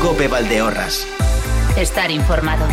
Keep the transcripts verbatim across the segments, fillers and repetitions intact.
COPE Valdeorras. Estar informado.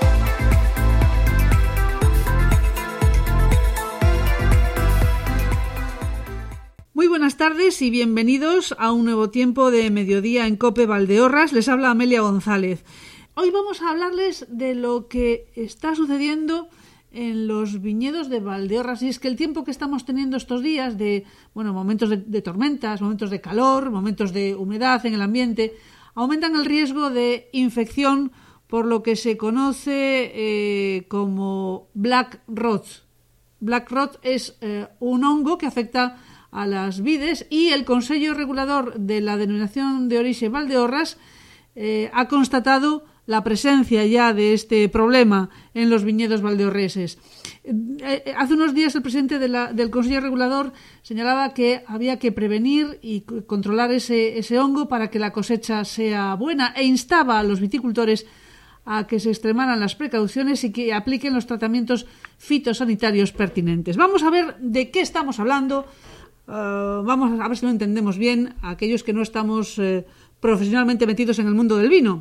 Muy buenas tardes y bienvenidos a un nuevo tiempo de mediodía en COPE Valdeorras. Les habla Amelia González. Hoy vamos a hablarles de lo que está sucediendo en los viñedos de Valdeorras. Y es que el tiempo que estamos teniendo estos días de, bueno, momentos de, de tormentas, momentos de calor, momentos de humedad en el ambiente, aumentan el riesgo de infección por lo que se conoce eh, como black rot. Black rot es eh, un hongo que afecta a las vides y el Consello Regulador de la Denominación de Orixe Valdeorras eh, ha constatado la presencia ya de este problema en los viñedos valdeorreses. Eh, hace unos días el presidente de la, del Consello Regulador señalaba que había que prevenir y controlar ese, ese hongo para que la cosecha sea buena e instaba a los viticultores a que se extremaran las precauciones y que apliquen los tratamientos fitosanitarios pertinentes. Vamos a ver de qué estamos hablando. Uh, vamos a ver si lo entendemos bien aquellos que no estamos eh, profesionalmente metidos en el mundo del vino.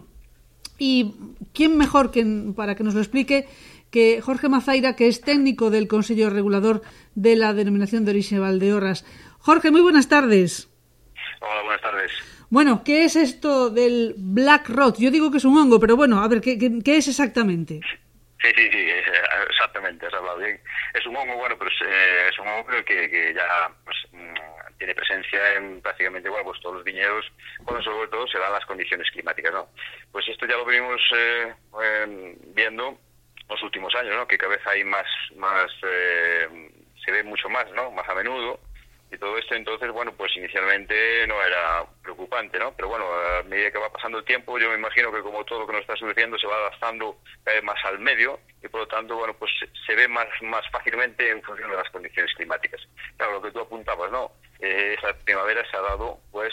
Y quién mejor que, para que nos lo explique que Jorge Mazaira, que es técnico del Consello Regulador de la Denominación de Orixe Valdeorras. Jorge, muy buenas tardes. Hola, buenas tardes. Bueno, ¿qué es esto del black rot? Yo digo que es un hongo, pero bueno, a ver, ¿qué, qué, qué es exactamente? Sí, sí, sí, exactamente, has hablado bien. Es un hongo, bueno, pero es, eh, es un hongo que, que ya pues, mmm, tiene presencia en prácticamente, bueno, pues todos los viñedos, cuando sobre todo se dan las condiciones climáticas, ¿no? Pues esto ya lo venimos eh, eh, viendo los últimos años, ¿no? Que cada vez hay más, más eh, se ve mucho más, ¿no? Más a menudo. Y todo esto, entonces, bueno, pues inicialmente no era preocupante, ¿no? Pero bueno, a medida que va pasando el tiempo, yo me imagino que como todo lo que nos está sucediendo se va adaptando cada vez más al medio y por lo tanto, bueno, pues se ve más, más fácilmente en función de las condiciones climáticas. Claro, lo que tú apuntabas, ¿no? Eh, esa primavera se ha dado, pues,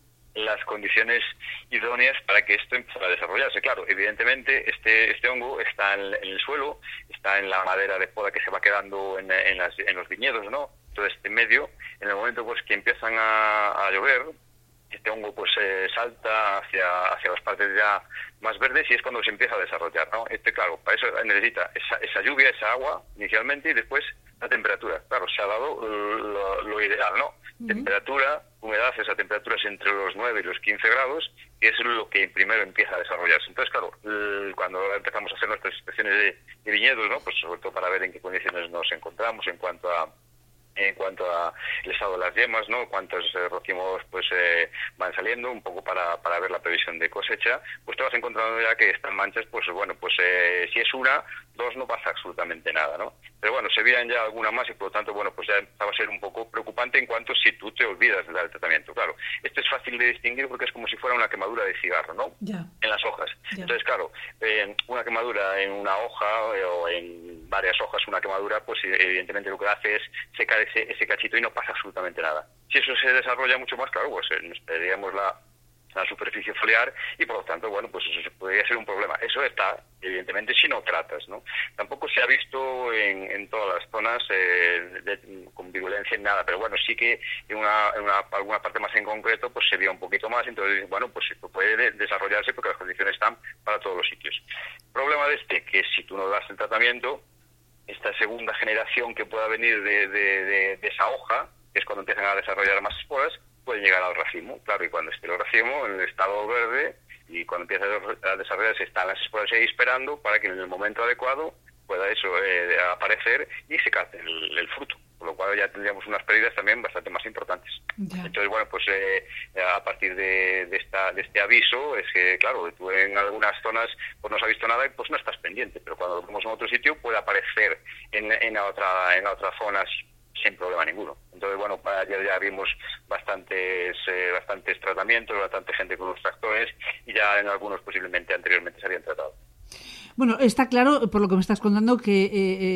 las condiciones idóneas para que esto empiece a desarrollarse. Claro, evidentemente este este hongo está en, en el suelo, está en la madera de poda que se va quedando en, en, las, en los viñedos, ¿no? Todo este medio, en el momento pues que empiezan a, a llover, este hongo pues eh, salta hacia hacia las partes ya más verdes y es cuando se empieza a desarrollar, ¿no? Este, claro, para eso necesita esa, esa lluvia, esa agua inicialmente y después la temperatura. Claro, se ha dado lo, lo ideal, ¿no? Uh-huh. Temperatura, humedad, esa temperatura es entre los nueve y los quince grados, que es lo que primero empieza a desarrollarse. Entonces, claro, cuando empezamos a hacer nuestras inspecciones de, de viñedos, ¿no? Pues sobre todo para ver en qué condiciones nos encontramos en cuanto a en cuanto a el estado de las yemas, ¿no? Cuántos eh, racimos pues eh, van saliendo, un poco para para ver la previsión de cosecha, pues te vas encontrando ya que estas manchas, pues bueno, pues eh, si es una, dos no pasa absolutamente nada, ¿no? Pero bueno, se veían ya alguna más y por lo tanto, bueno, pues ya empezaba a ser un poco preocupante en cuanto si tú te olvidas de dar el tratamiento. Claro, esto es fácil de distinguir porque es como si fuera una quemadura de cigarro, ¿no? Yeah. En las hojas. Yeah. Entonces, claro, eh, una quemadura en una hoja eh, o en varias hojas, una quemadura, pues evidentemente lo que hace es secar ese, ese cachito y no pasa absolutamente nada. Si eso se desarrolla mucho más, claro, pues eh, perderíamos la la superficie foliar y por lo tanto, bueno, pues eso podría ser un problema. Eso está, evidentemente, si no tratas, ¿no? Tampoco se ha visto en, en todas las zonas eh, de, con virulencia en nada, pero bueno, sí que en una, en una alguna parte más en concreto, pues se vio un poquito más, entonces, bueno, pues puede de, desarrollarse porque las condiciones están para todos los sitios. El problema de este, que si tú no das el tratamiento, esta segunda generación que pueda venir de, de, de, de esa hoja, que es cuando empiezan a desarrollar más esporas, puede llegar al racimo, claro, y cuando esté el racimo en el estado verde y cuando empieza a desarrollarse están las esporas ahí esperando para que en el momento adecuado pueda eso eh, aparecer y se capte el, el fruto, por lo cual ya tendríamos unas pérdidas también bastante más importantes. Yeah. Entonces, bueno, pues eh, a partir de, de esta de este aviso es que, claro, tú en algunas zonas pues no has visto nada y pues no estás pendiente, pero cuando lo vemos en otro sitio puede aparecer en, en la otra en la otra zona sin problema ninguno. Entonces, bueno, ya, ya vimos bastantes eh, bastantes tratamientos, bastante gente con los tractores y ya en algunos posiblemente anteriormente se habían tratado. Bueno, está claro, por lo que me estás contando, que eh,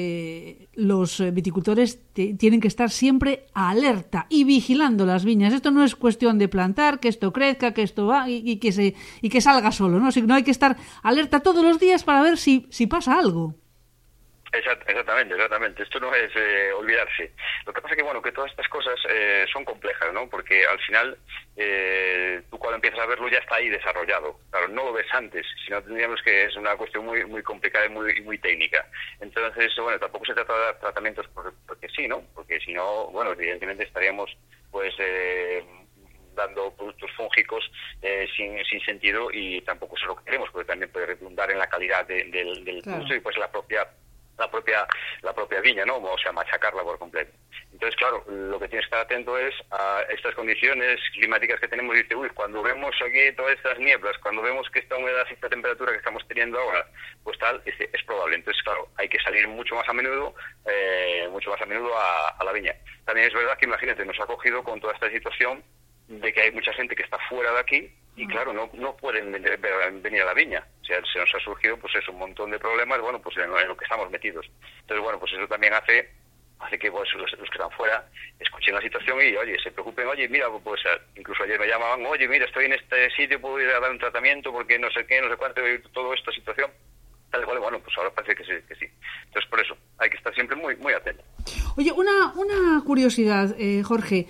eh, los viticultores te, tienen que estar siempre alerta y vigilando las viñas. Esto no es cuestión de plantar, que esto crezca, que esto va y, y que se y que salga solo, ¿no? Sino hay que estar alerta todos los días para ver si, si pasa algo. Exactamente, exactamente. Esto no es eh, olvidarse. Lo que pasa es que, bueno, que todas estas cosas eh, son complejas, ¿no? Porque al final, eh, tú cuando empiezas a verlo ya está ahí desarrollado. Claro, no lo ves antes, sino tendríamos que es una cuestión muy muy complicada y muy, muy técnica. Entonces, bueno, tampoco se trata de dar tratamientos porque, porque sí, ¿no? Porque si no, bueno, evidentemente estaríamos, pues... Eh, dando productos fúngicos eh, sin, sin sentido, y tampoco es lo que queremos, porque también puede redundar en la calidad de, de, del claro. producto y pues la propia la propia la propia viña, ¿no? O sea, machacarla por completo. Entonces, claro, lo que tienes que estar atento es a estas condiciones climáticas que tenemos. Dice, uy, cuando vemos aquí todas estas nieblas, cuando vemos que esta humedad y esta temperatura que estamos teniendo ahora, pues tal, es, es probable. Entonces, claro, hay que salir mucho más a menudo, eh, mucho más a menudo a, a la viña. También es verdad que, imagínate, nos ha cogido con toda esta situación de que hay mucha gente que está fuera de aquí y claro, no no pueden venir, venir a la viña. O sea, se nos ha surgido pues eso, un montón de problemas, bueno, pues en, en lo que estamos metidos. Entonces, bueno, pues eso también hace hace que pues, los, los que están fuera escuchen la situación y, oye, se preocupen, oye, mira, pues incluso ayer me llamaban, oye, mira, estoy en este sitio, puedo ir a dar un tratamiento porque no sé qué, no sé cuánto, toda esta situación. Tal cual, bueno, pues ahora parece que sí, que sí. Entonces, por eso, hay que estar siempre muy muy atento. Oye, una, una curiosidad, eh, Jorge.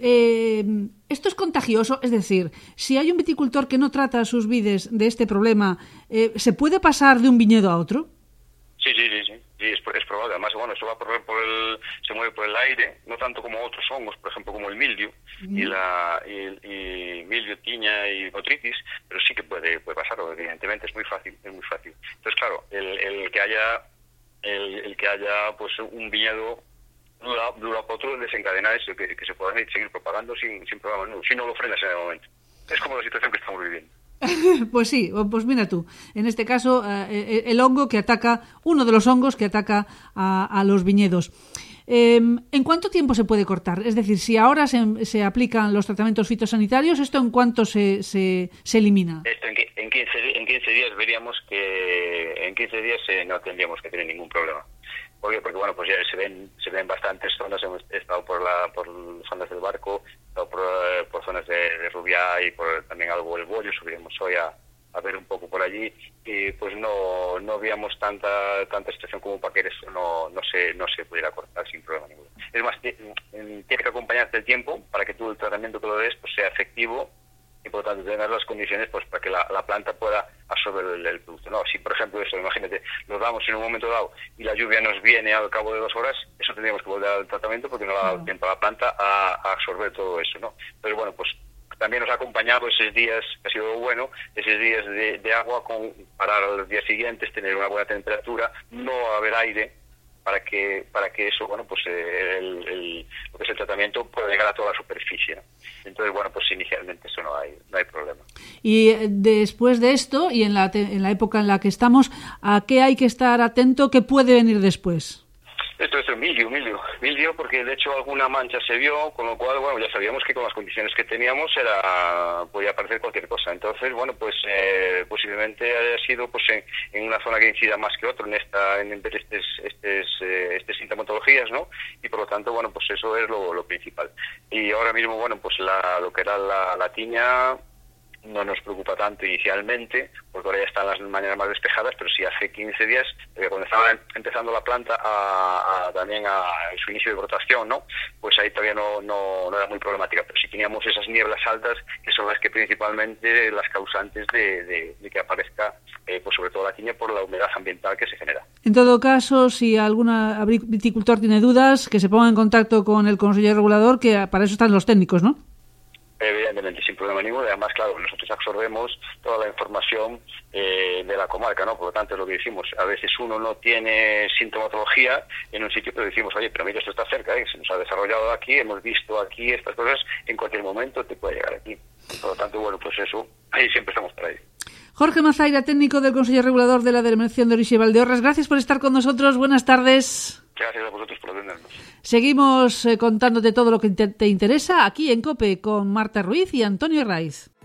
Eh, ¿Esto es contagioso? Es decir, si hay un viticultor que no trata sus vides de este problema, eh, ¿se puede pasar de un viñedo a otro? Sí, sí, sí, sí, sí es, es probable. Además, bueno, eso va por, por el, se mueve por el aire, no tanto como otros hongos, por ejemplo, como el mildio mm. y la y, y mildio, tiña y botrytis, pero sí que puede puede pasarlo, evidentemente, es muy fácil, es muy fácil. Entonces, claro, el, el que haya el, el que haya pues un viñedo Dura, dura otro desencadena eso, que, que se puedan seguir propagando sin, sin problema, no, si no lo frenas en el momento. Es como la situación que estamos viviendo. Pues sí, pues mira tú, en este caso eh, el hongo que ataca, uno de los hongos que ataca a, a los viñedos. Eh, ¿En cuánto tiempo se puede cortar? Es decir, si ahora se, se aplican los tratamientos fitosanitarios, ¿esto en cuánto se, se, se elimina? Esto en, en, quince, en quince días veríamos que en quince días eh, no tendríamos que tener ningún problema. ¿Por qué? Porque bueno, pues ya se ven se ven bastantes zonas. Hemos estado por la por zonas del Barco, he estado por, por zonas de, de Rubiá y por también algo del Bollo. Subiremos hoy a, a ver un poco por allí y pues no no veíamos tanta tanta situación como para que eso no no se no se pudiera cortar sin problema ninguno. Es más, tiene que acompañarte el tiempo para que tú el tratamiento que lo des pues sea efectivo y por lo tanto tener las condiciones pues para que la, la planta pueda absorber el, el producto. No, si por ejemplo eso, imagínate, lo damos en un momento dado y la lluvia nos viene al cabo de dos horas, eso tendríamos que volver al tratamiento porque no le ha dado tiempo a la planta a, a absorber todo eso, ¿no? Pero bueno, pues también nos ha acompañado esos días, que ha sido bueno, esos días de, de agua con, para los días siguientes tener una buena temperatura, no haber aire, para que para que eso, bueno, pues eh, el, el, lo que es el tratamiento pueda llegar a toda la superficie, ¿no? Entonces, bueno, pues inicialmente eso no hay no hay problema. Y después de esto, y en la, te, en la época en la que estamos, ¿a qué hay que estar atento? ¿Qué puede venir después? Esto es el mildio, mildio, mildio, porque de hecho alguna mancha se vio, con lo cual, bueno, ya sabíamos que con las condiciones que teníamos era podía aparecer cualquier cosa. Entonces, bueno, pues eh, posiblemente haya sido pues en, en una zona que incida más que otra en esta en ver estas estes, eh, estes sintomatologías, ¿no? Y por lo tanto, bueno, pues eso es lo, lo principal. Y ahora mismo, bueno, pues la, lo que era la, la tiña no nos preocupa tanto inicialmente, porque ahora ya están las mañanas más despejadas, pero sí hace quince días, eh, cuando estaba empezando la planta a, a, también a, a su inicio de brotación, ¿no? Pues ahí todavía no, no, no era muy problemática, pero sí teníamos esas nieblas altas, que son las que principalmente las causantes de, de, de que aparezca, eh, pues sobre todo la tiña por la humedad ambiental que se genera. En todo caso, si algún viticultor tiene dudas, que se ponga en contacto con el Consejo Regulador, que para eso están los técnicos, ¿no? Evidentemente, sin problema ninguno. Además, claro, nosotros absorbemos toda la información eh, de la comarca, ¿no? Por lo tanto, es lo que decimos. A veces uno no tiene sintomatología en un sitio, pero decimos, oye, pero mira, esto está cerca, ¿eh? Se nos ha desarrollado aquí, hemos visto aquí estas cosas, en cualquier momento te puede llegar aquí. Por lo tanto, bueno, pues eso, ahí siempre estamos por ahí. Jorge Mazaira, técnico del Consejo Regulador de la Denominación de Origen Valdeorras, gracias por estar con nosotros. Buenas tardes. Gracias a vosotros por atendernos. Seguimos eh, contándote todo lo que te, te interesa aquí en COPE con Marta Ruiz y Antonio Raiz.